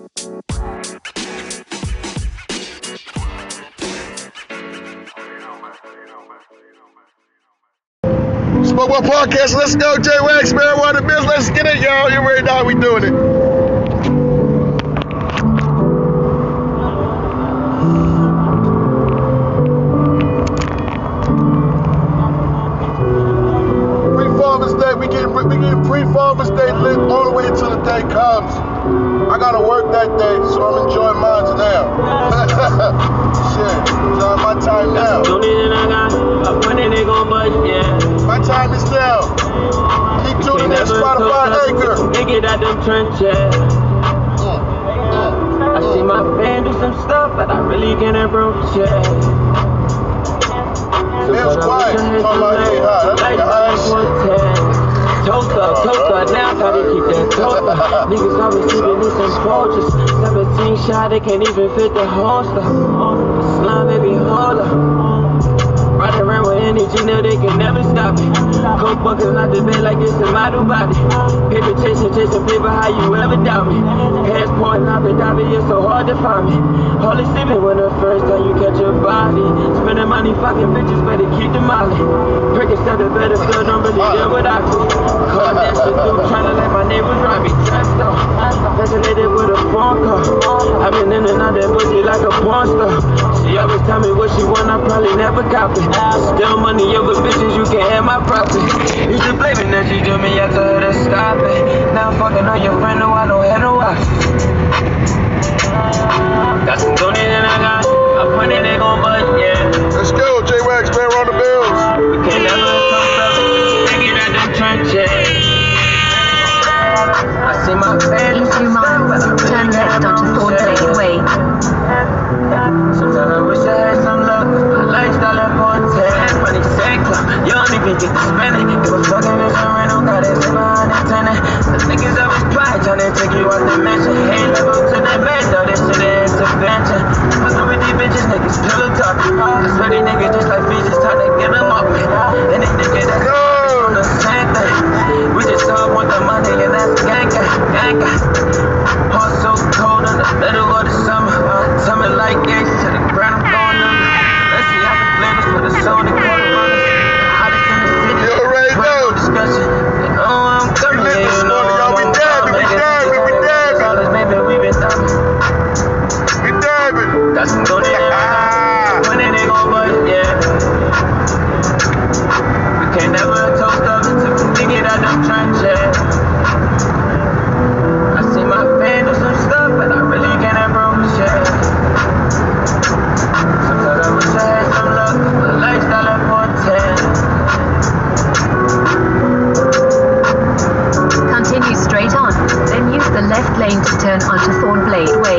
Smoke One Podcast, let's go, J-Wax, Marijuana Biz, let's get it, y'all. You already know how we doing it. Pre-Farmers Day, we getting Pre-Farmers Day lit all the way until the day comes. I gotta work that day, so I'm enjoying mine now. Shit, enjoying my time now. My time is now. Keep tuning in, Spotify Anchor. Nigga out them trenches. I see my fan do some stuff, but I really can't approach it. Feels quiet. Talking about hey, that nigga high shit. Toast up, now try to keep that toast up. Niggas always keeping these approaches. 17 shot, they can't even fit the holster. Slime, baby, hold up. Ride around with energy, know they can never stop it. Coke buckets not the bed like it's a model body. Paper chasing paper, how you ever doubt me? Passport not the diving, it's so hard to find me. Holy sipping when the first time you catch your body. Spending money, fucking bitches, better keep the molly. Breaking stuff that better feel, don't really deal with I do. Call that shit through, trying to let my neighbors drive me. Dressed up, fascinated with a phone call. I've been in and out that pussy like a porn star. She always tell me what she want, I probably never copy. Still money over bitches, you can't have my profit. You should blame me that she do me, I told her to stop it. Now I'm fucking on your friend, no, I don't have no wife. Got some money and I got a funny they gon' bust, yeah. Let's go, J-Wax, man, run the bills. We can't never talk about nigga out them trenches. I see my fans. In 2 miles, turn left onto Thornblade Way. Sometimes I wish I had some luck. My lifestyle important. Money sector, you don't even get to spend it. Give a fuck if it's a rental, got it behind the tenant. The niggas always quiet, trying to take you out the mansion. Ain't level to the bed, though this shit is intervention. Fucking with these bitches, niggas pillow talking. I swear these niggas just like fish, just trying to get them off me. And they niggas that's on the same thing. We just all want the money and that's gang. Heart so cold in the middle of the summer. Summer like ice to the ground, I'm going under. Let's see how the flavors for the soul, the quarter runners. Hottest in the city. You already know. Discussion. You know I'm coming. We lit this morning, y'all. We dabbing. Maybe we been dabbing. We dabbing. Got some good in money they gon' bust, yeah. We can't never toast up until we get out them trenches. I see my fan do some stuff, but I really can't approach it. Sometimes I wish I had some luck, but lifestyle important. Continue straight on, then use the left lane to turn onto Thornblade Way.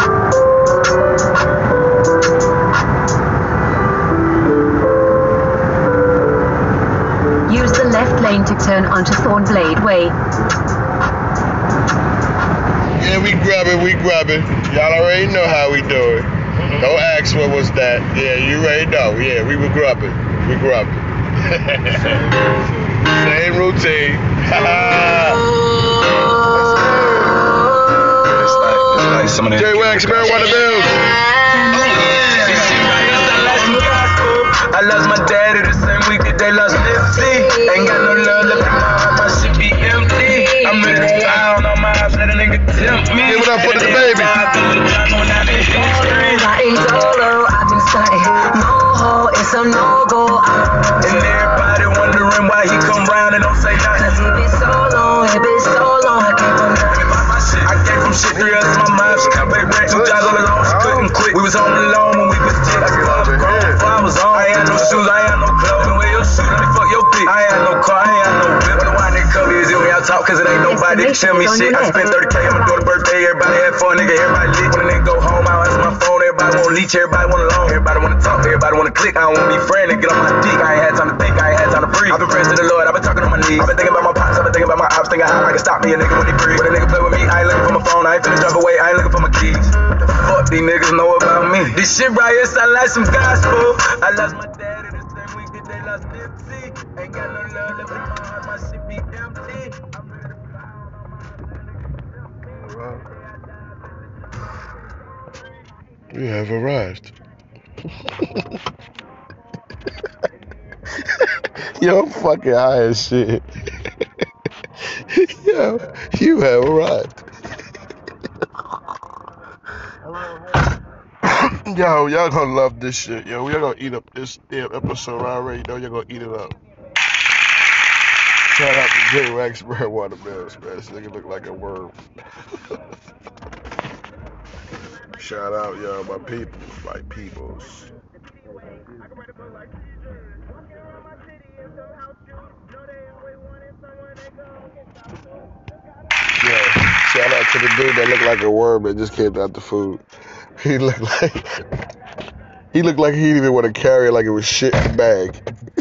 Use the left lane to turn onto Thornblade Way. Yeah, we grubbing. Y'all already know how we do it. Don't ask what was that. Yeah, you already know. Yeah, we were grubbing. Same routine. It's like some of the J-Wax, Marijuana Bills. I lost my daddy the same week that they lost Nipsey. Ain't got no love left in my heart, my shit be empty. I'm in the town on my eyes, let a nigga tempt me. Give it up for the baby. I ain't solo, I've been stunting. No, it's a no-go. And everybody wondering why he come round and don't say nothing. Cause it been so long, I can't come down. I came from shit 3 years in my mind. She can't pay rent, 2 jobs all alone, she couldn't quit. We was on the loan when we was 10. I was on. I ain't had no shoes, I ain't had no clothes. Wear your shoes, let me fuck your bitch. I ain't had no car, I ain't had no whip. The wine nigga cover his ear when y'all talk, cause it ain't nobody that can tell me shit. I spent 30K on my daughter's birthday, everybody had fun, nigga, everybody lit. When a nigga go home, I answer my phone, everybody wanna leech, everybody wanna loan. Everybody wanna talk, everybody wanna click. I don't wanna be friends and get on my dick. I ain't had time to think, I ain't had time to breathe. I've been friends to the Lord, I've been talking on my knees. I've been thinking about my pops, I've been thinking about my ops, thinking how I can stop me a nigga when he breathe. When a nigga play with me, I ain't looking for my phone, I ain't finna drive away, I ain't looking for my keys. What the fuck these niggas know about me? This shit right here sound like some gospel. I lost my daddy the same week that they lost Nipsey. Ain't got no love left in my heart, my shit be empty. I'm ready to fly on my You have arrived. Yo, I'm fucking high as shit. Yo, you have arrived. Yo, y'all gonna love this shit. Yo, y'all gonna eat up this damn episode. I already know y'all gonna eat it up. Shout out to J-Wax, bro. Watermelons, man. This nigga look like a worm. Shout out, y'all, my people, my peoples. Yeah, shout out to the dude that looked like a worm that just came out the food. He looked like he didn't even want to carry it like it was shit in the bag.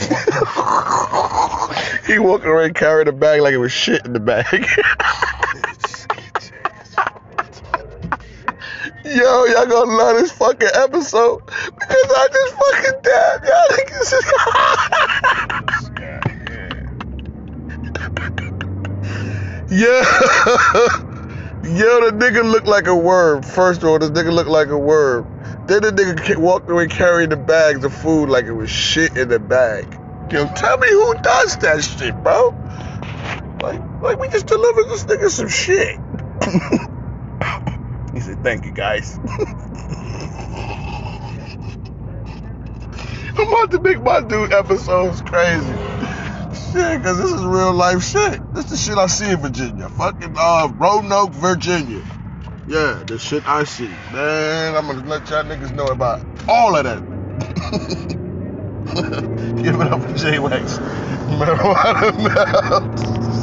He walking around carrying the bag like it was shit in the bag. Yo, y'all gonna love this fucking episode because I just fucking damn y'all niggas. Yo, the nigga looked like a worm. First of all, this nigga looked like a worm. Then the nigga walked away carrying the bags of food like it was shit in the bag. Yo, tell me who does that shit, bro? Like we just delivered this nigga some shit. He said, thank you, guys. I'm about to make my dude episodes crazy. Shit, because this is real life shit. This is the shit I see in Virginia. Fucking Roanoke, Virginia. Yeah, the shit I see. Man, I'm going to let y'all niggas know about all of that. Give it up for J-Wax. Marijuana Melts.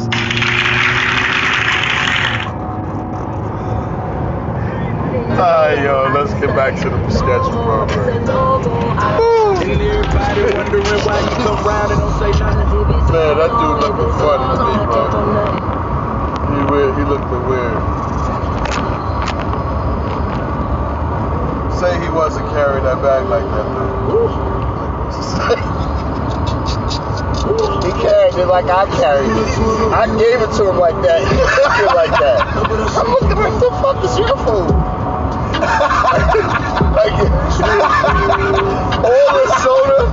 Alright, yo, let's get back to the sketch program. Everybody wondering why you come round and don't say nothing. Man, that dude looking funny to me, bro. He looking weird. Say he wasn't carrying that bag like that, though. He carried it like I carried it. I gave it to him like that. He took it like that. I'm looking like, the fuck is your food? Like, all the soda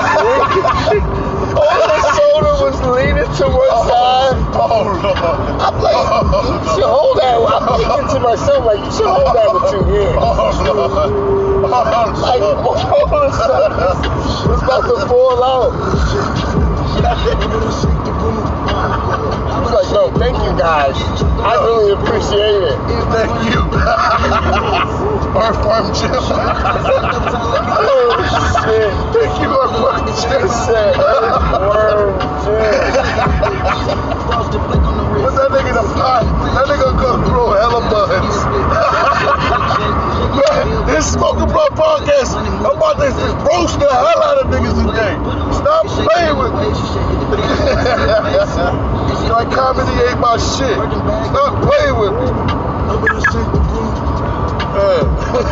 was leaning to one side. Oh, Lord. I'm like, you should hold that. I'm thinking to myself, like, you should hold that with 2 hands. Oh, Lord. Like, all of a sudden, it's about to fall out. I was like, no, thank you, guys. I really appreciate it. Thank you. Farm Jim. Oh, shit. Thank you, Farm Jim. Worm Jim. What's that nigga in the pot? That nigga gonna throw hella buttons. Man, this Smoking Blunt Podcast, I'm about to roast the hell out of niggas today. Stop playing with me. Like, comedy ain't my shit. Stop playing with me. Yeah,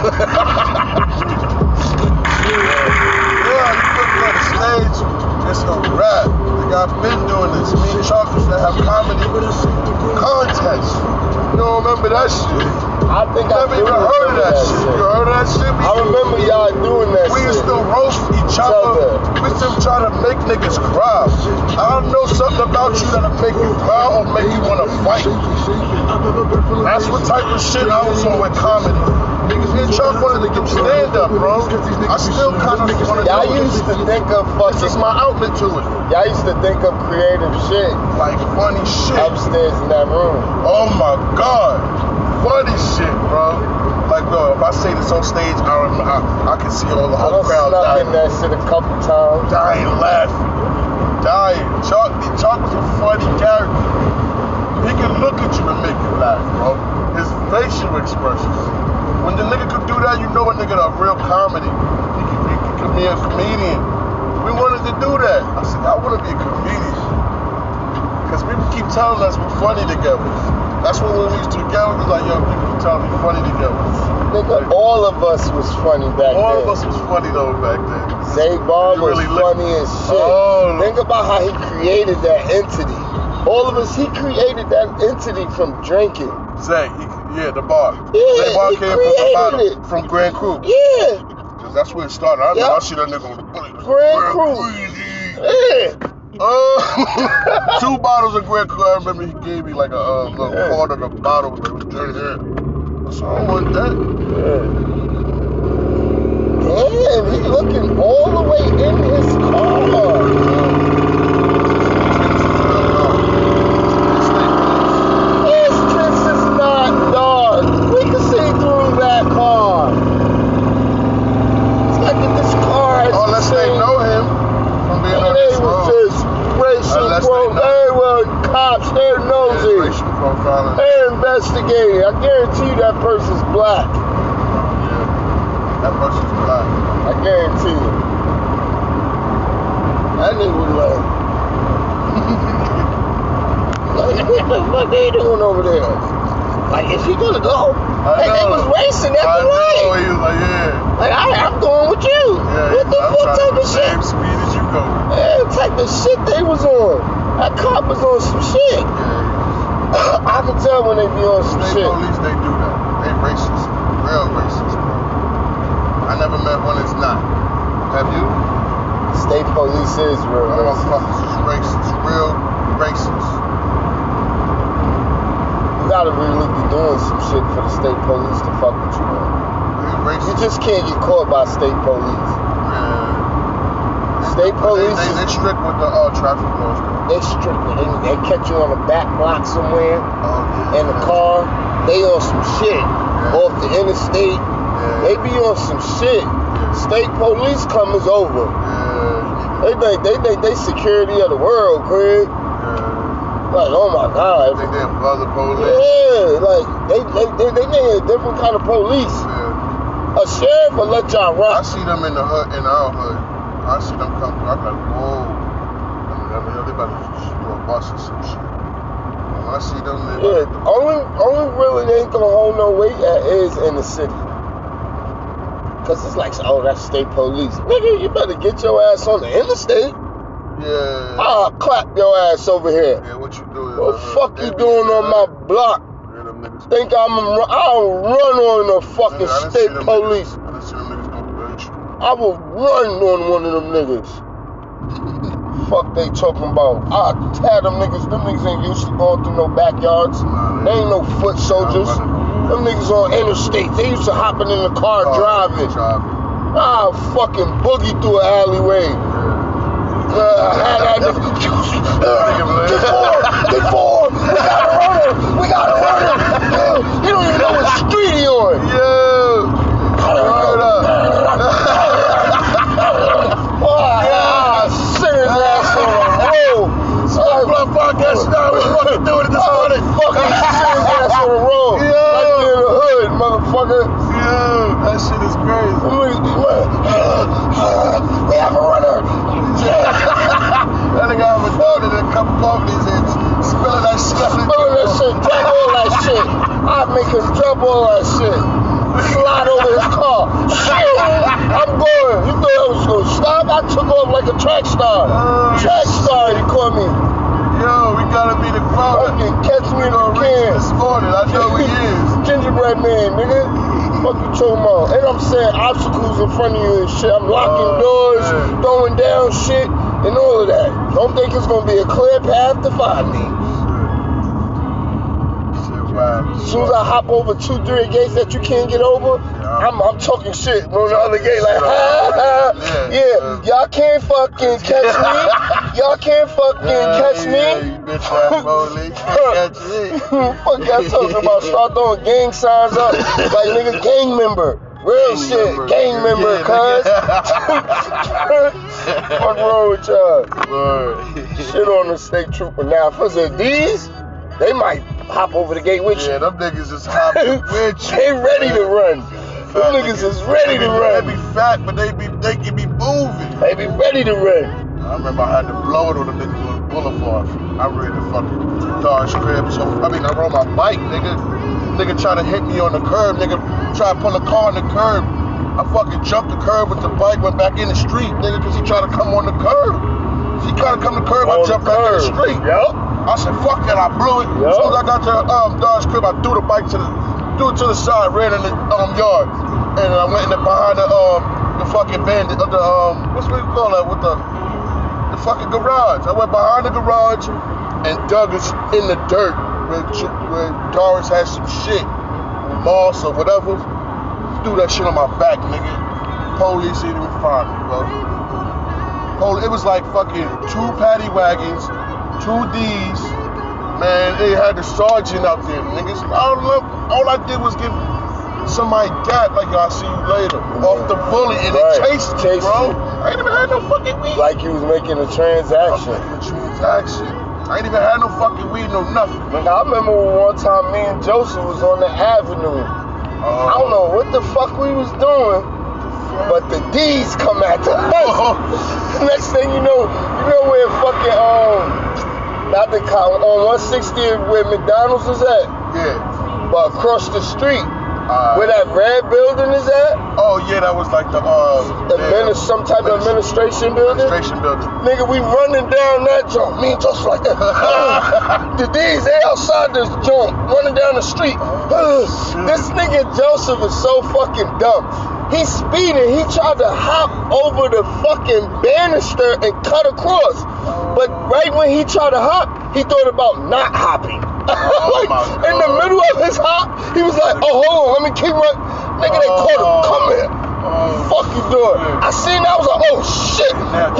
you looking on the stage, it's a rap. Like, I've been doing this. Me and Chalk used to have comedy contests. You don't remember that shit? I think I never even heard of that shit. You heard of that shit? I remember y'all doing that shit. We used to roast each other. We used to try to make niggas cry. I don't know something about you that'll make you cry or make you want to fight. That's what type of shit I was on with comedy. Niggas me and Chuck wanted to do stand up, bro. I still kind of want to do it. Y'all used to think of fucking... This is my outlet to it. Y'all used to think of creative shit. Like funny shit. Upstairs in that room. Oh my God. Funny shit, bro. Like, bro, if I say this on stage, I can see all the whole crowd dying. I done snuck in that shit a couple times. Dying, laughing. Dying. Chuck was a funny character. He can look at you and make you laugh, bro. His facial expressions. When the nigga could do that, you know a nigga a real comedy. He could be a comedian. We wanted to do that. I said, I want to be a comedian. Because people keep telling us we're funny together. That's when we used to together, we was like, yo, people keep telling me funny together. Nigga, like, all of us was funny back then. All of us was funny though back then. Zay Bob was really funny as shit. Oh, think about how he created that entity. All of us, he created that entity from drinking. Zay, Yeah, the bar. Yeah, That bar he came created from Grand Cru. Yeah. Cause that's where it started. I remember I see that nigga on the bullet. Grand Cru. Yeah. 2 bottles of Grand Cru. I remember he gave me like a little quart of the bottle that was drinking. So I don't want that. Damn, he looking all the way in his car. His tricks is not dark. We can see through that car. It's like if this car has unless they know him from being on they this was road. just racial they were cops, they're nosy. Racial profiling. They're investigating. I guarantee you that person's black. That person's black. I guarantee you. That nigga was like, what the fuck they doing over there? Like, is he gonna go? Like, they was racing at the light. He was like, yeah. Like, I'm going with you. Yeah, What the fuck type of shit? Same speed as you go. Yeah, type of shit they was on. That cop was on some shit. Yeah. I can tell when they be on some State shit. police, they do that. They racist. Real racist, bro. I never met one that's not. Have you? State police is real racist. Motherfuckers is racist. Real racist. You gotta really be doing some shit for the state police to fuck with you, man. Real racist. You just can't get caught by state police. Yeah. State police They strict with the traffic laws, though. they strictly, they catch you on the back block somewhere Yeah. in the car. They on some shit off the interstate. Yeah. They be on some shit. State police comes over. Yeah. They think they security of the world, Craig. Like, oh my God. Think they're other police. Yeah, like they need a different kind of police. Yeah. A sheriff will let y'all I rock. see them in the hood, in our hood. I see them come through. I'm like, whoa. I mean, they about to just do a bus or some shit. When I see them, they Yeah, only really they ain't gonna hold no weight at is in the city. Cause it's like, oh, that's state police. Nigga, you better get your ass on the interstate. yeah. I'll clap your ass over here. Yeah, what you doing? What the fuck you doing on my block? Yeah, them niggas. Think I'll run on the fucking I done state see them police. Niggas. I done see them niggas go bitch. I will run on one of them niggas. Fuck they talking about? I had them niggas ain't used to going through no backyards. They ain't no foot soldiers. Them niggas on interstate. They used to hopping in the car driving. I'll fucking boogie through an alleyway. Had that nigga. Get forward. We got a runner. You don't even know what street he on. Sit his ass on the road. Podcast now. We fucking doing it this morning. Fucking sit his ass on the road. Like we in the hood, motherfucker. Yeah, that shit is crazy. We have a runner. That nigga have a dog and a couple companies and spilling that shit. Spilling that shit, drop all that shit. I'd make him drop all that shit. Slide over his car. I'm going. You thought I was gonna stop? I took off like a track star. Track star, he called me. Yo, we gotta be the crowd. Fucking catch me if you can. This morning, I know he is. Gingerbread man, nigga. Fuck you talking about? And I'm saying obstacles in front of you and shit. I'm locking doors, throwing down shit, and all of that. Don't think it's gonna be a clear path to find me. As soon as I hop over 2-3 gates that you can't get over, I'm talking shit on the other gate like, yeah, y'all can't fucking catch me. Y'all can't fucking catch me. You bitch ass police, can't catch me. Fuck y'all talking about? Start throwing gang signs up like nigga gang member. Real shit, gang member, cuz. What's wrong with y'all? Shit on the state trooper. Now, for these, they might hop over the gate with you. Yeah, them niggas is hopping with you. They ready to run. Them niggas is ready to run. They be fat, but they can be moving. They be ready to run. I remember I had to blow it on them niggas on the boulevard. I ran the fucking Dodge crib. So I rode my bike, nigga. Nigga try to hit me on the curb. Nigga try to pull a car on the curb. I fucking jumped the curb with the bike, went back in the street, nigga, because he tried to come on the curb. He tried to come to the curb, I jumped back in the street. Yep. I said, fuck it, I blew it. As soon as I got to Dodge crib, I threw the bike to the threw it to the side, ran in the yard, and I went in behind the fucking bandit, what's what you call that, with the fucking garage. I went behind the garage and dug us in the dirt where Doris had some shit, moss or whatever. Threw that shit on my back, nigga. Police didn't even find me, bro. It was like fucking 2 paddy wagons, 2 D's. Man, they had the sergeant out there, niggas. All I did was give somebody got, like, I'll see you later, off the bully, and they chased me, bro. I ain't even had no fucking weed. Like you was making a transaction. I ain't even had no fucking weed, no nothing. Like, I remember one time me and Joseph was on the avenue. I don't know what the fuck we was doing, but the D's come after us. Next thing you know where fucking not the on 160 where McDonald's is at? Yeah. But across the street, where that red building is at? Oh yeah, that was like the some type of administration building. Administration building. Nigga, we running down that joint. Me and Joseph like that. The D's, they outside this joint, running down the street. This nigga Joseph is so fucking dumb. He's speeding. He tried to hop over the fucking banister and cut across. But right when he tried to hop, he thought about not hopping. Like, in the middle of his hop, he was like, oh, hold on, let me keep running. Nigga, they caught him. Come here. Fuck you doing? I seen that, I was like, oh shit.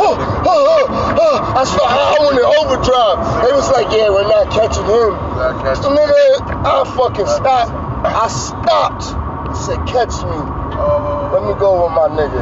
I went in overdrive. They was like, yeah, we're not catching him. So nigga, I fucking stopped. I stopped. I said, catch me. Let me go with my nigga.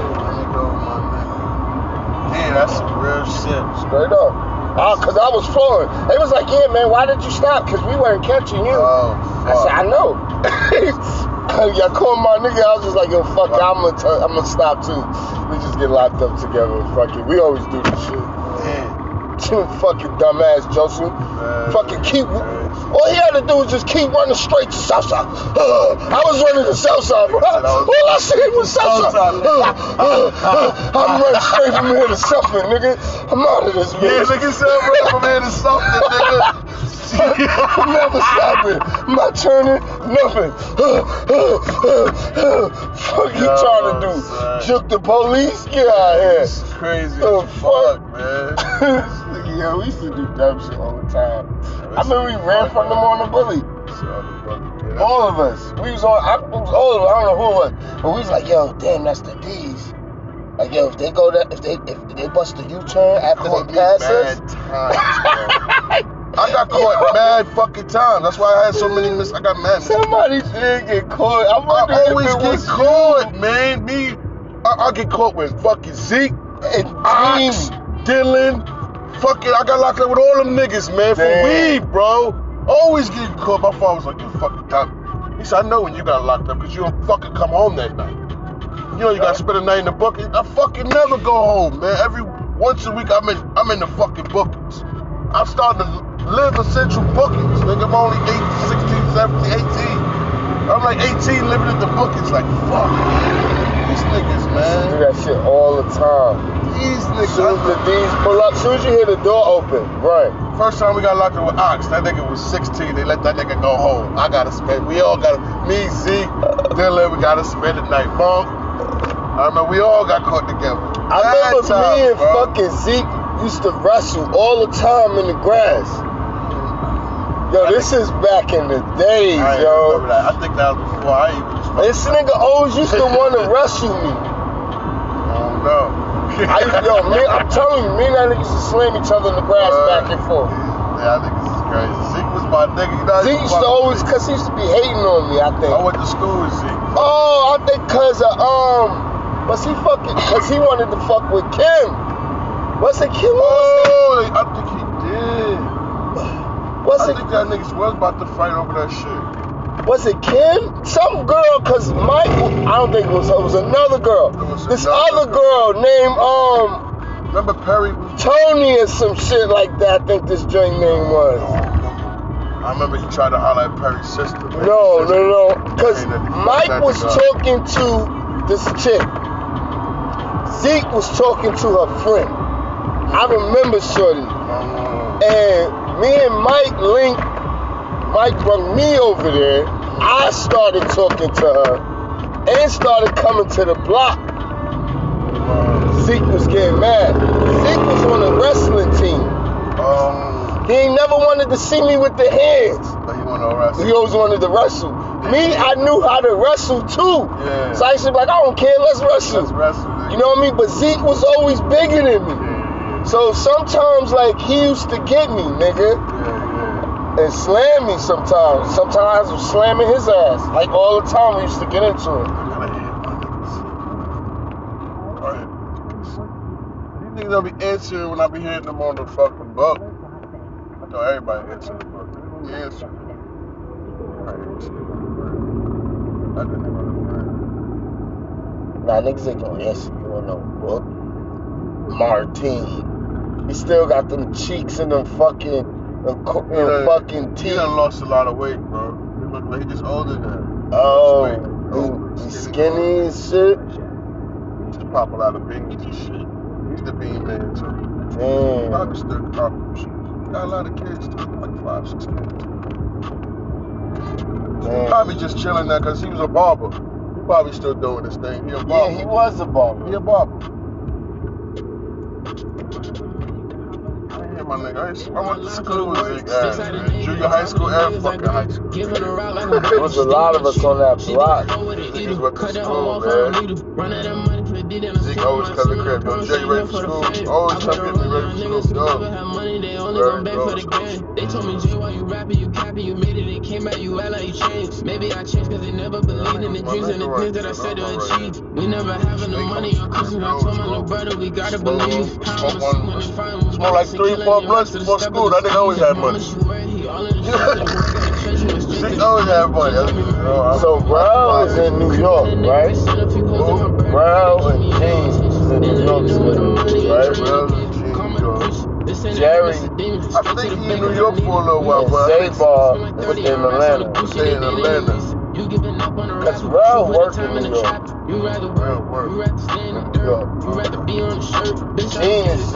Yeah, that's some real shit. Straight up. Cause I was flowing. They was like, yeah, man, why did you stop? Cause we weren't catching you. I said, I know. Y'all called my nigga. I was just like, yo, fuck it, I'm gonna stop too. We just get locked up together. Fuck it. We always do this shit. Fucking dumbass Joseph. Fucking keep. All he had to do was just keep running straight to Southside. I was running to Southside, bro. All I see was Southside. I'm running straight from here to something, nigga. I'm out of this bitch. Yeah, nigga said run from here to something, nigga. I'm never stopping. I'm not turning. Nothing. Fuck you trying to do? Juke the police? Get out of here. This is crazy. Fuck, man. Yeah, we used to do dumb shit all the time. I remember we ran from them on the bully. All of us. We was on, I was all of us, I don't know who it was. But we was like, yo, damn, that's the D's. Like, yo, if they go there, if they bust the U-turn after they pass us. I got caught mad fucking times. That's why I had so many I got mad. Somebody did get caught. I always get caught, man. I get caught with fucking Zeke and Ox, Dylan. Fucking, I got locked up with all them niggas, man, for weed, bro. Always getting caught. My father was like, you fucking dumb. He said, I know when you got locked up because you don't fucking come home that night. You know you gotta spend a night in the bucket. I fucking never go home, man. Every once a week I'm in the fucking buckets. I'm starting to live essential buckets. Nigga, I'm only 16, 17, 18. I'm like 18 living in the buckets, like fuck. These niggas, man. Do that shit all the time. These niggas. Soon as the D's pull up, soon as you hear the door open, right. First time we got locked up with Ox, that nigga was 16. They let that nigga go home. I gotta spend. We all gotta. Me, Zeke, Dylan, we gotta spend the night. Monk. I remember we all got caught together. I remember me and fucking Zeke used to wrestle all the time in the grass. Yo, this is back in the days, yo. Remember that. I think that was before I even. This nigga always used to want to wrestle me. Oh no. I'm telling you, me and that nigga used to slam each other in the grass back and forth. Yeah, I think this is crazy. Zeke was my nigga. You know, Zeke used to always, cause he used to be hating on me, I think. I went to school with Zeke. Oh, I think cause cause he wanted to fuck with Kim. What's it, Kim? Oh, I think he did. I think that niggas was about to fight over that shit. Was it Kim? Some girl, cause Mike, I don't think it was another girl. This other girl named, remember Perry? Tony or some shit like that, I think this joint name was. I remember he tried to holler at Perry's sister. No. Cause Mike was talking to this chick. Zeke was talking to her friend. I remember shorty. And me and Mike linked. Mike brought me over there. I started talking to her and started coming to the block. Zeke was getting mad. Zeke was on the wrestling team. He ain't never wanted to see me with the hands. But he wanted to wrestle. He always wanted to wrestle. Me, I knew how to wrestle too. Yeah. So I used to be like, I don't care, let's wrestle. Let's wrestle, nigga. You know what I mean? But Zeke was always bigger than me. So sometimes, like, he used to get me, nigga. And slam me sometimes. Sometimes I was slamming his ass. Like, all the time we used to get into it. Alright. You think they'll be answering when I be hitting them on the fucking boat? I thought everybody answered the boat. Who answered? I didn't even Nah, niggas ain't gonna answer you on no book. Martine. He still got them cheeks and them fucking fucking teeth. He done lost a lot of weight, bro. He look like he just older than. Oh, he's skinny and shit. He used to pop a lot of beans and shit. He's the bean man too. Damn. Probably still popping shit. Got a lot of kids too, like 5, 6 kids. Damn. Probably just chilling there because he was a barber. He probably still doing his thing. He a barber. Yeah, he was a barber. He a barber. Yeah, my nigga. I went to school with Zeke ass, man. Junior high school and fucking high school. There was a lot of us on that block. Niggas went to school, man. Zeke always come to crib. Yo, Jay ready for school? Always come get me ready for school. Yo. They told me, Jay, why you rapping, you capping, you made it, it came out, you act like you changed. Maybe I changed because they never believed in the dreams and the things that I said to achieve. We never having the money on Christmas, I told my little brother, we gotta believe. Smoke like 3-4 blunts before school, that nigga always had money. Zeke always had money. So Brown is in New York, right? Brown and James is in New York City, right? Jerry, I think he in New York for a little while, but Zabar is in Atlanta. Stay in Atlanta. Cause Brown worked in New York. Gene is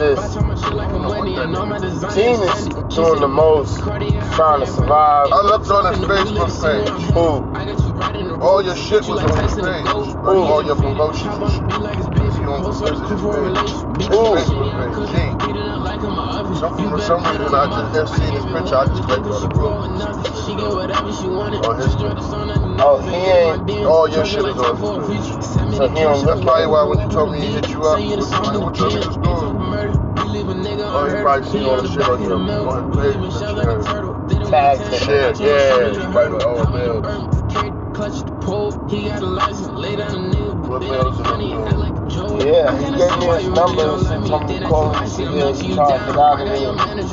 doing the most, trying to survive. I looked on his Facebook page. Who? All your shit was on his page. All your promotions and shit. He on his page. Facebook page. Gene. For some reason, I just never seen his picture. I just clicked on the group. Oh, he ain't. All your shit is on his page. So he don't That's look probably why when you told me he hit you up, what your niggas doing? Oh, he probably seen all the shit on his page. tagged him. Shit, yeah. He probably like, oh, man. What else is he doing? Yeah, he gave me his number and said, "Come call him." He trying to get out of here.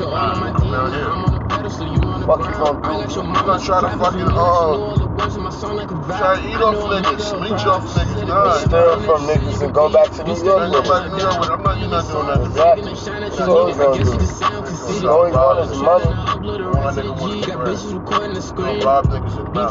What you gonna do? I'm gonna try to fucking, try to eat off niggas, leech off niggas, nah. Steal from niggas and go back to New York. Go back to New York with, you're not doing that to me. Exactly. That's all he's gonna do. All he wants is money. All that nigga wants is bread. Don't rob niggas in town.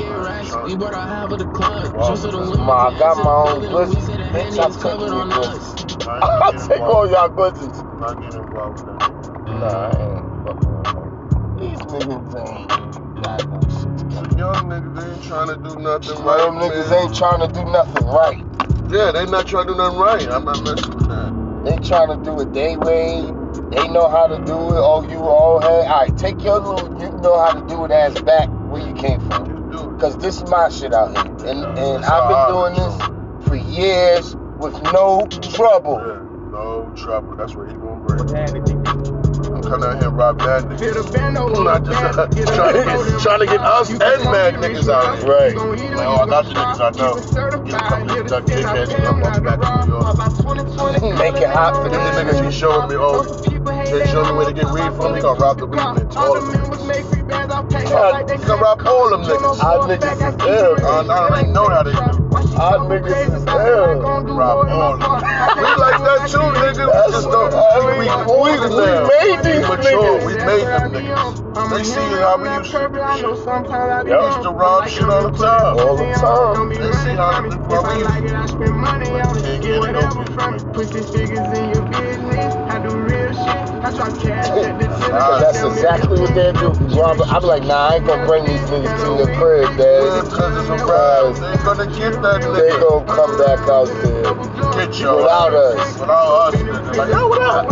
I got my own glitches. Bitch, I take your glitches. I take all y'all glitches. Not getting involved with that. Nah, I ain't fucking with them. These niggas ain't got no shit together. Young niggas, they ain't trying to do nothing Them right, niggas man. ain't trying to do nothing right. Yeah, they not trying to do nothing right. I'm not messing with that. They trying to do it their way. They know how to do it. Oh, you all had. Alright, take your little. You know how to do it ass back where you came from. You do it. Cause this is my shit out here, and I've been doing this for years with no trouble. Yeah, no trouble. That's what he gonna bring. I'm coming out here and rob bad niggas. I'm not just trying to get us and mad niggas out here. Right. Like, oh, I got the niggas I know. Get a couple of duck dickheads and I'm walking back to New York. Make it hot for Then these the niggas be showing me, oh, they show me where to get weed from. He gonna rob the weed niggas. All of them niggas. He gonna rob all them niggas. Our niggas is ill. I already know how they do. Our niggas is ill. Rob all of them. We like that too, nigga. We just don't. We older now. made these mature. niggas. We made them niggas. They see how we used to do shit. We used to rob shit all the time. All the time. They see how we used to do. Can't get it over. That's exactly what they do. Well, I'm like, nah, I ain't gonna bring these niggas to your crib, Dad. Because it's a rap. They ain't gonna get that nigga. They gonna come back out there Get your without us. Without us, nigga. Like, yo, what up?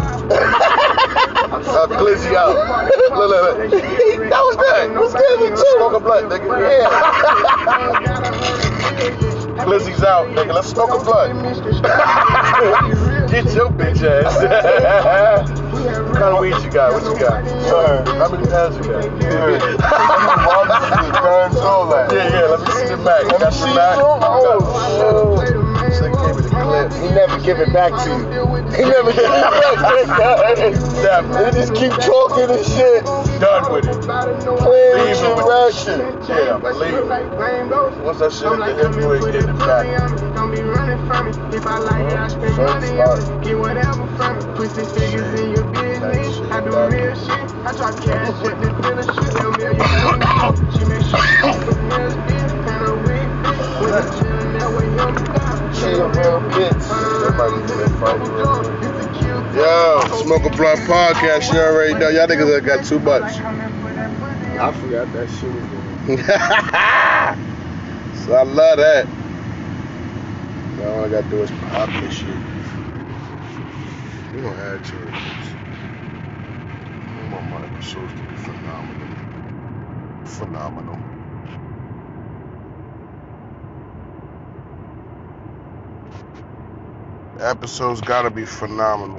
Glizzy out. Look. That was good. What's good with you? Smoke a blunt, nigga. Yeah. Glizzy's out, nigga. Let's smoke a blunt. Get your bitch ass. What kind of weed you got? What you got? How many pounds you got? Burns all that. Yeah, let me see the Mac. Got the Mac. Sick gave me the clip. He never give it back to you. He never give it back to you. They just keep talking and shit. Done with it. Playing with your ration. Yeah, leave it. Once that shit at the hip, you ain't getting it back. Yo, Smoke a Blunt Podcast, you already know. Y'all niggas got too much. I forgot that shit was So I love that. Now all I gotta do is pop this shit. We gonna add to it. I want my episodes to be phenomenal. Phenomenal. Episodes gotta be phenomenal.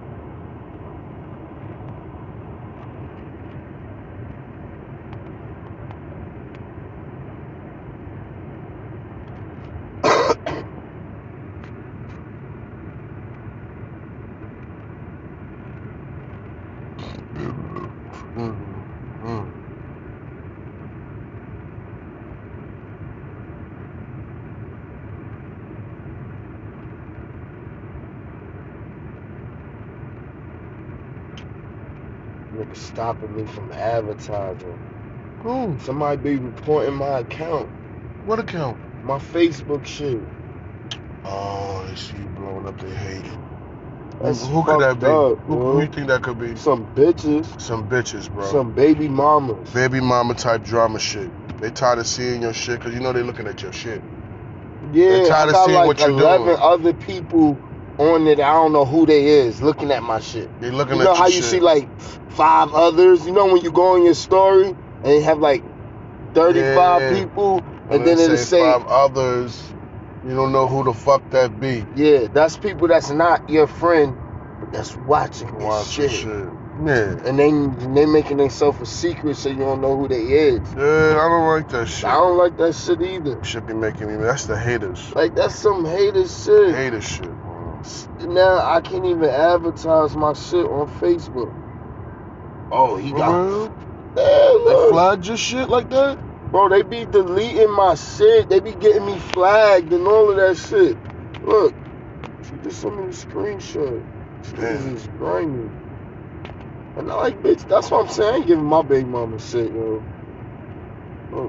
niggas stopping me from advertising. Who? Somebody be reporting my account, What account? my Facebook shit. Oh, they see you blowing up, they hate you. That's Who could that be? fucked up, Who bro. you think that could be? Some bitches, Some bitches, bro. some baby mamas. Baby mama type drama shit. They tired of seeing your shit because you know they looking at your shit. Yeah, They tired I of got seeing like what you 11 doing. other people on it. I don't know who they is looking at my shit. They looking You at know your how shit. you see like 5 others? You know when you go on your story and you have like 35 Yeah. people When and then they it'll say, 5 others, you don't know who the fuck that be. yeah, that's people that's not your friend, but that's watching this Watch shit. shit. Yeah. And they making themselves a secret so you don't know who they is. Yeah, I don't like that shit. I don't like that shit either. Should be making me. That's the haters. Like that's some hater shit. Hater shit, bro. Now I can't even advertise my shit on Facebook. Oh, he got. Bro, Yeah, they look. flagged your shit like that? Bro, they be deleting my shit. They be getting me flagged and all of that shit. Look, she just sent me a screenshot. This is grimy. And I like, bitch, that's what I'm saying. I ain't giving my baby mama shit, yo. Look.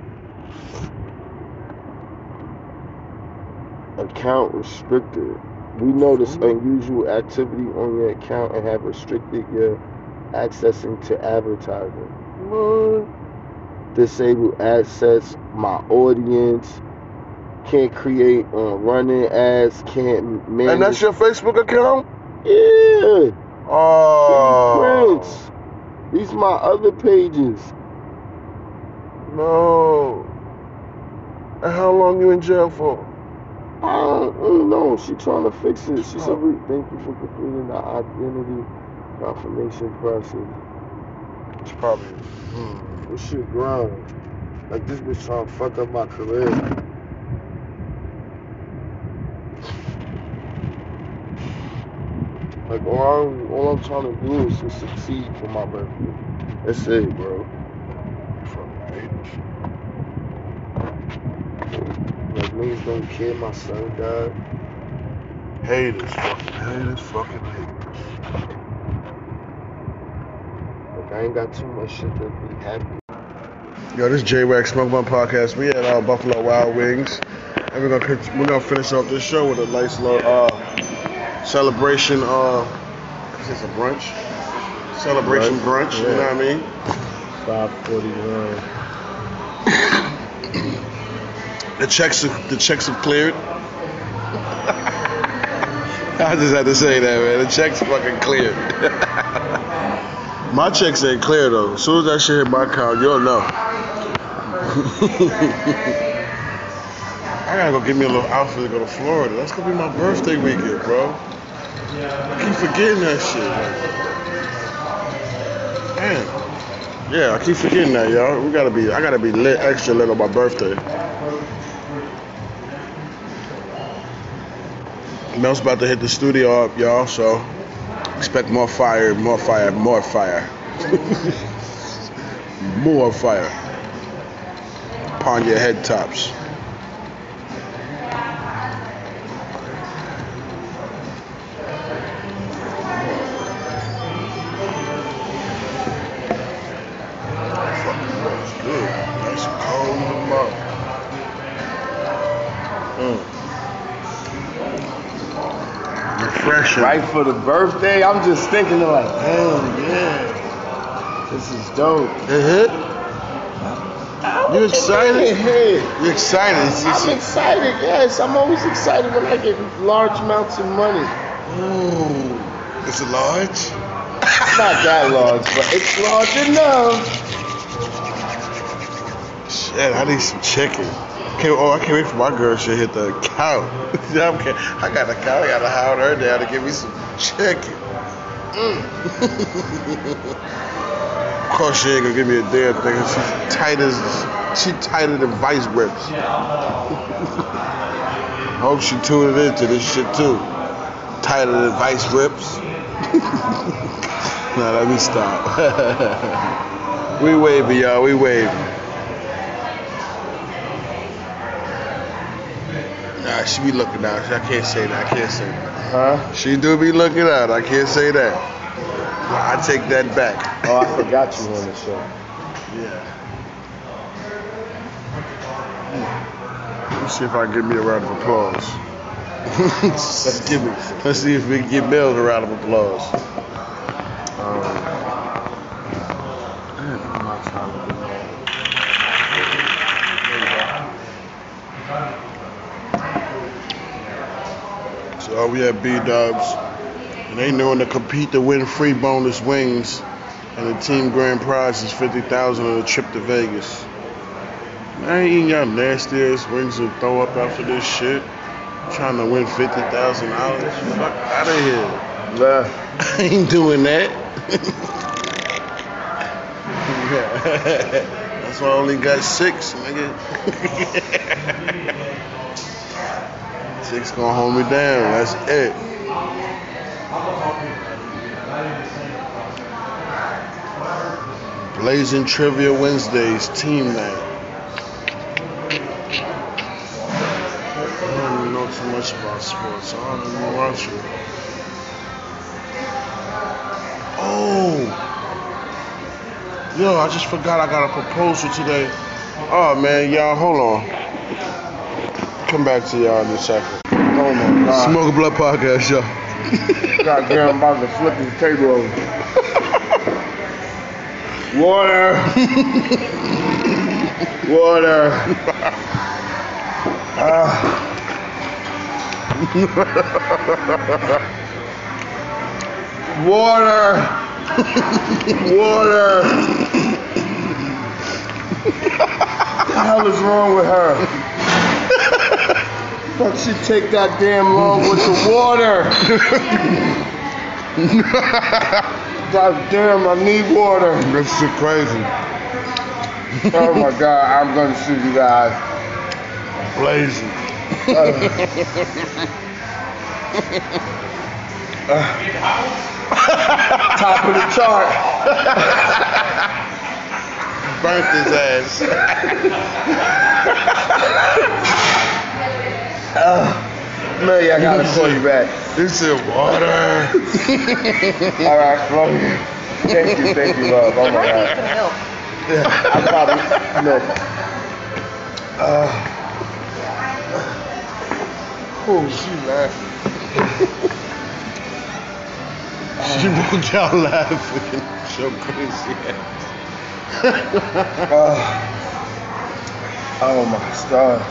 Account restricted. We notice unusual activity on your account and have restricted your accessing to advertising. What? Disable access my audience. Can't create on running ads. Can't manage. And that's your Facebook account? Yeah. Oh. Prince. These my other pages. No. And how long you in jail for? I don't know. She trying to fix it. She said, "Thank you for completing the identity confirmation process." It's probably. This shit grown. Like this bitch trying to fuck up my career. Like all I'm trying to do is to succeed for my birthday. That's it, bro. Like niggas don't care my son died. Haters, fucking haters. Like I ain't got too much shit to be happy. Yo, this is J-Wax Smoke Blunt Podcast. We at Buffalo Wild Wings, and we're gonna finish off this show with a nice little celebration. Is this a brunch? Celebration brunch, you know what I mean? 5:41. The checks have cleared. I just had to say that, man. The checks fucking cleared. My checks ain't clear though. As soon as that shit hit my account, you'll know. I gotta go get me a little outfit to go to Florida. That's gonna be my birthday weekend, bro. I keep forgetting that shit. Man. Yeah, I keep forgetting that, y'all. I gotta be lit, extra lit on my birthday. Mel's about to hit the studio up, y'all, so expect more fire, more fire, more fire. More fire upon your head tops. Good. Nice and cold in the mouth. Refreshing. Right for the birthday, I'm just thinking like, damn, yeah, this is dope. You excited? You excited? I'm excited, yes. I'm always excited when I get large amounts of money. Ooh, is it large? It's not that large, but it's large enough. Shit, I need some chicken. I can't wait for my girl to hit the couch. I got a cow. I got to hound her down to give me some chicken. Of course, she ain't gonna give me a damn thing. She tighter than vice grips. I hope she tuned into this shit too. Tighter than vice grips. Nah, let me stop. We waving, y'all. We waving. Nah, she be looking out. I can't say that. Huh? She do be looking out. I can't say that. I take that back. Oh, I forgot you on the show. Yeah. Let's see if I can give me a round of applause. Let's see if we can give Mills a round of applause. So we have B-Dubs, and they knowing to compete to win free boneless wings, and the team grand prize is $50,000 on a trip to Vegas. I ain't eating y'all nasty ass wings to throw up after this shit. Trying to win $50,000. Fuck out of here. Nah. I ain't doing that. That's why I only got 6, nigga. 6 gonna hold me down. That's it. Blazing Trivia Wednesdays, team night. I don't even know too much about sports, so I don't even watch it. Oh! Yo, I just forgot I got a proposal today. Oh man, y'all, hold on. Come back to y'all in a second. Oh my God. Smoke a Blood Podcast, y'all. Goddamn, I'm about to flip this table over. Water. Water. Water. Water. What the hell is wrong with her? Fuck, she take that damn long with the water. God damn, I need water. This shit crazy. Oh my God, I'm gonna sue you guys. Blazing. Top of the chart. Burnt his ass. Man, I gotta call you back. This is water. All right, love you. Thank you, love. Oh my God. I probably milk. Oh, she laughing. She broke out laughing. So crazy. Oh my stars.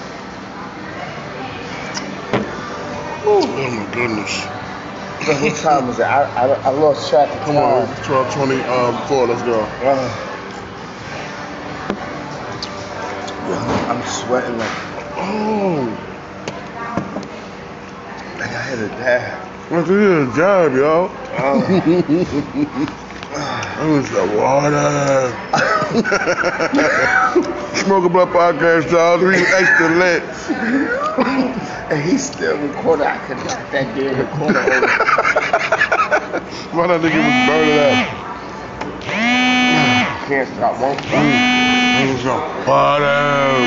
Oh my goodness. What time is it? I lost track of time. Come on, 12:24. Let's go. I'm sweating like. Oh. Like I hit a dab. What's a job, yo? That was the water. Smoke a Blunt podcast, y'all. We extra lit. And he's still recording. I could knock that damn recorder over. Why that nigga was burning up? Can't stop, won't stop. That was the water.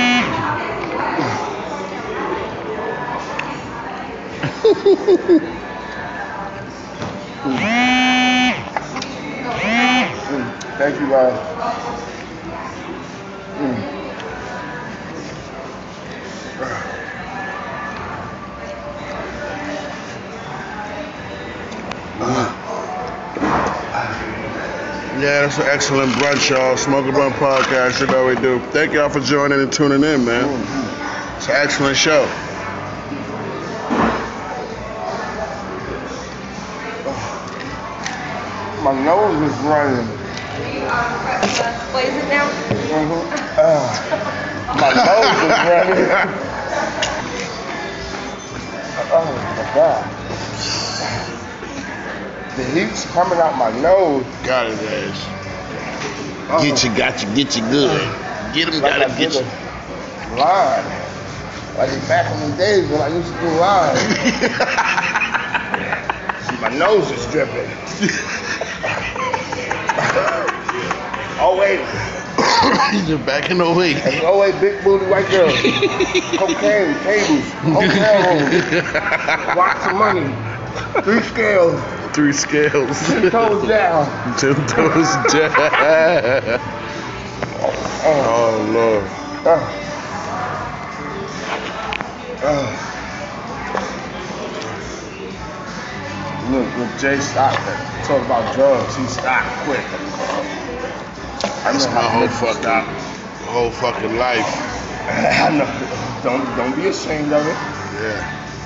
Thank you, guys. Yeah, that's an excellent brunch, y'all. Smoke a Blunt podcast, you know what we do. Thank y'all for joining and tuning in, man. It's an excellent show. My nose is running. What is it now? My nose is running. Oh my God. The heat's coming out my nose. Got his ass. Get you good. Get him, Like I did a line. Like back in the days when I used to do lines. See, my nose is dripping. Oh wait. You're back in the week. And oh wait, big booty white girl. Cocaine, tables, hotel rooms, lots of money, 3 scales, 3 scales. 10 toes down. 10 toes down. Oh Lord. Look, when Jay stopped talk about drugs, he stopped quick. That's my whole fucking life. I know. Don't be ashamed of it. Yeah.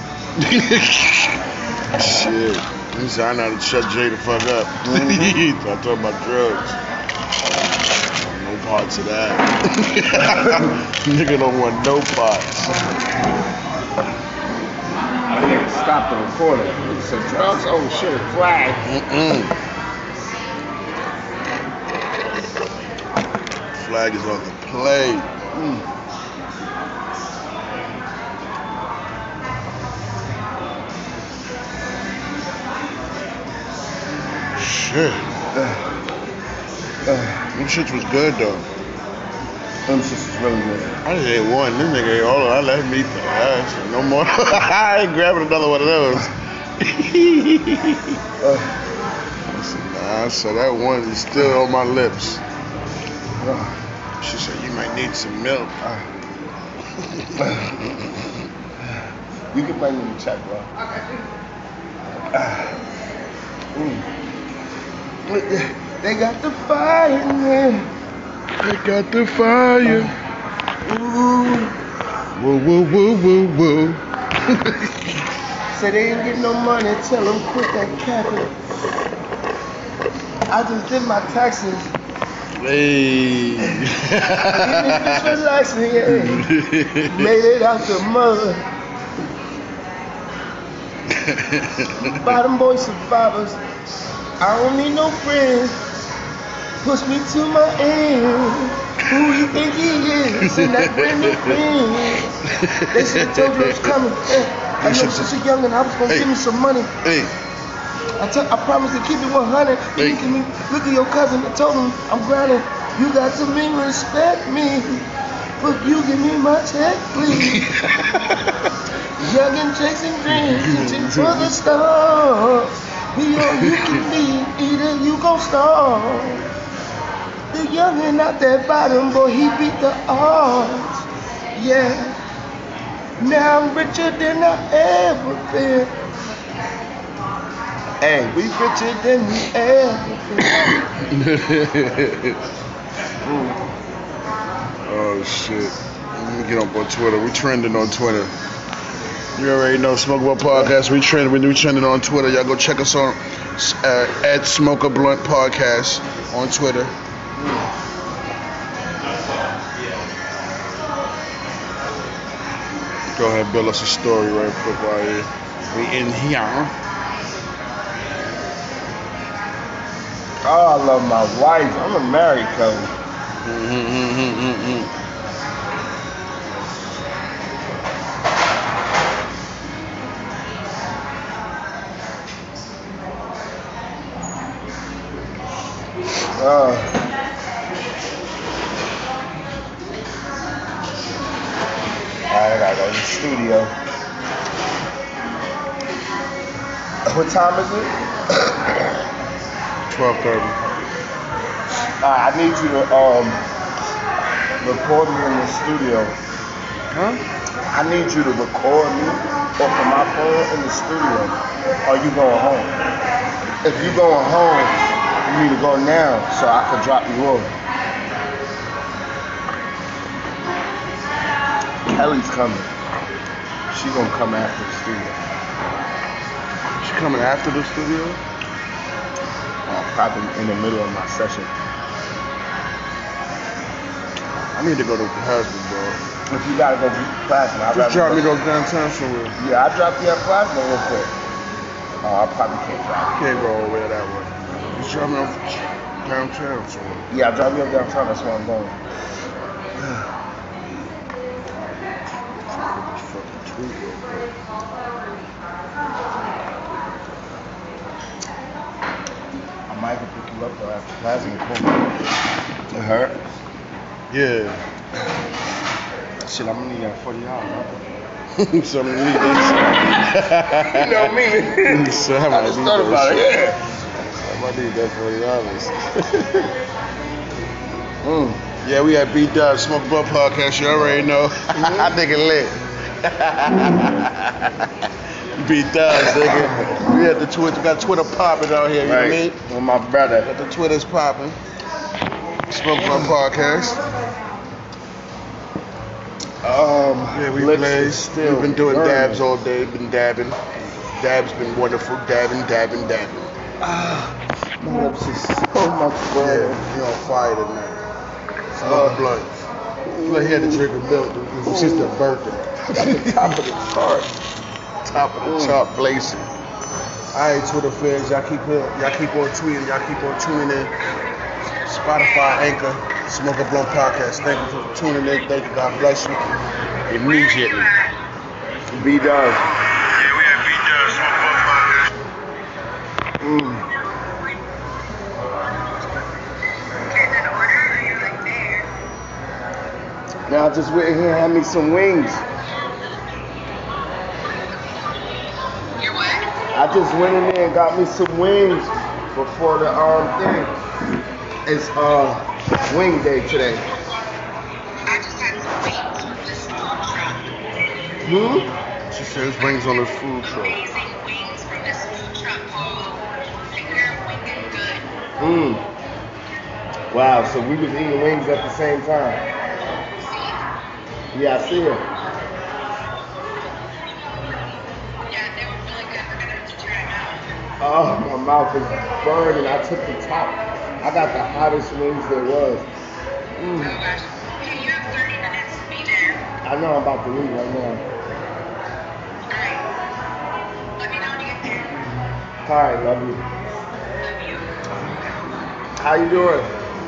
Shit. He said I know how to shut Jay the fuck up. I talk about drugs. No parts of that. Nigga don't want no parts. I nigga stopped the recording. He said drugs? Oh shit, flag. Flag is on the plate. Shit. Them shits was good though. Them shits was really good. I just ate one. This nigga ate all of it. I let him eat the ass. No more. I ain't grabbing another one of those. I said, nah, so that one is still on my lips. She said, you might need some milk. You can bring me the check, bro. They got the fire in there. They got the fire. Woo, woo, woo, woo, woo. Say they ain't get no money, tell them quit that capping. I just did my taxes. Hey. Just relaxing, yeah. Made it out the mud. Bottom boy survivors. I don't need no friends. Push me to my end. Who you think he is? And that brand new Benz. They should have told you it was coming. I know since you're young and I was gonna give me some money. Hey. I promised to keep it 100. Hey. Look at your cousin. I told him I'm grinding. You got to me, respect me. But you give me my check, please. Young and chasing dreams, reaching for the stars. Be all you can be, either you gon' starve. The youngin' out that bottom, boy, he beat the odds. Yeah. Now I'm richer than I ever been. Hey, we richer than we ever been. Oh shit. Let me get up on Twitter. We trending on Twitter. You already know Smoke Blunt Podcast. We trending on Twitter. Y'all go check us on at Smoke a Blunt Podcast on Twitter. Go ahead, build us a story right quick while we in here. Oh, I love my wife. I'm a married couple. I gotta go to the studio. What time is it? 12:30. I need you to record me in the studio. Huh? I need you to record me off of my phone in the studio. Or you going home? If you going home, you need to go now so I can drop you off. Kelly's coming. She gonna come after the studio. She coming after the studio? Probably in the middle of my session. I need to go to Plasma, bro. If you gotta go to Plasma, I'd Just drop me go those downtown somewhere. Yeah, I'll drop you at Plasma real quick. Oh, I probably can't drive. Can't go all the way that way. Just drop me off downtown somewhere. Yeah, I'll drive you up downtown. That's where I'm going. This fucking tweet real quick. I might have pick you up though after Plasma. It hurt? Yeah. Shit, I'm gonna need that $40. Something you You know me. So I just thought about it. Yeah. I might need that $40. Yeah, we at B-Dub Smoke Blunt Podcast. You already know. I think it lit. B-Dubs, nigga. We at the Twitter. We got Twitter popping out here. You know what I mean? With my brother. Got the Twitter's popping. Smoke Blunt Podcast. Yeah, we blaze. We've been doing dabs all day. Been dabbing. Dabs been wonderful. Dabbing. My lips is so much better. Yeah, you on fire tonight. Smoke blunt. Look here to drink a milk. It's just a birthday. Top of the chart. Top of the chart blazing. Alright, Twitter fans, y'all keep on tweeting, y'all keep on tuning in. Spotify, Anchor, Smoke a Blunt Podcast. Thank you for tuning in. Thank you. God bless you. Immediately. B-Dub. Yeah, we at B-Dub Smoke Blunt Podcast. Now I just went in here and had me some wings. You're what? I just went in there and got me some wings before the thing. It's wing day today. I just had some wings from this food truck. She says wings on the food truck. Amazing wings from this food truck called Finger Wingin' Good. Wow, so we was eating wings at the same time. Yeah, I see it. Yeah, they were really good. We're gonna have to try them out. Oh, my mouth is burning. I took the top. I got the hottest wings there was. Oh gosh. Hey, you have 30 minutes to be there. I know I'm about to leave right now. Alright. Let me know when you get there. All right, love you. Love you. How you doing?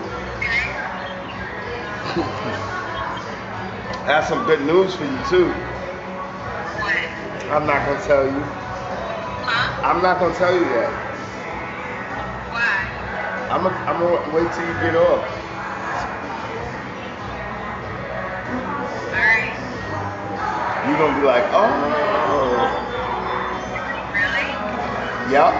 Good. I have some good news for you too. What? I'm not gonna tell you. Huh? I'm not gonna tell you that. Why? I'm gonna wait till you get off. Alright. You're gonna be like, oh. Really? Yep.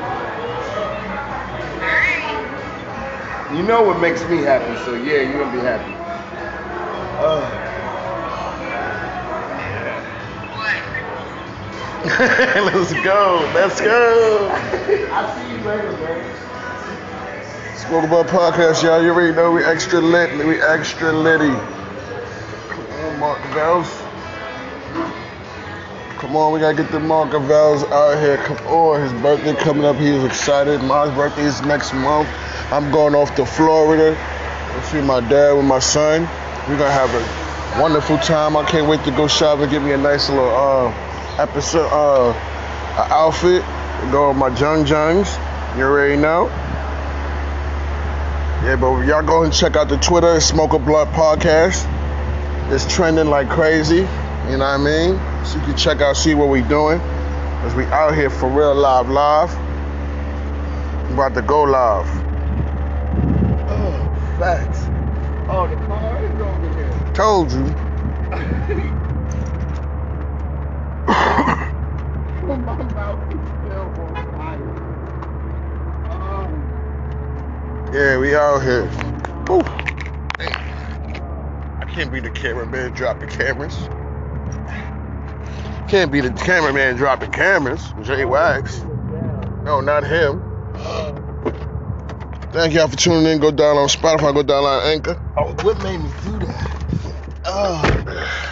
Alright. You know what makes me happy, so yeah, you're gonna be happy. What? Let's go. Let's go. I'll see you later, man. Smoke About Podcast, y'all. You already know we extra lit. We extra litty. Come on, Mark Vels. Come on, we gotta get the Mark Vels out here. Come on, his birthday coming up. He is excited. My birthday is next month. I'm going off to Florida to see my dad with my son. We're gonna have a wonderful time. I can't wait to go shopping. Get me a nice little outfit. Go with my Jung Jungs. You already know. Yeah, but y'all go and check out the Twitter, Smoke a Blunt Podcast. It's trending like crazy. You know what I mean? So you can check out, see what we doing. As we out here for real live. I'm about to go live. Oh, facts. Oh, the car is over here. Told you. My mouth is still on fire. Yeah, we out here. Woo. I can't be the cameraman dropping cameras. Can't be the cameraman dropping cameras. Jay Wax. No, not him. Thank y'all for tuning in. Go down on Spotify. Go down on Anchor. Oh, what made me do that? Oh.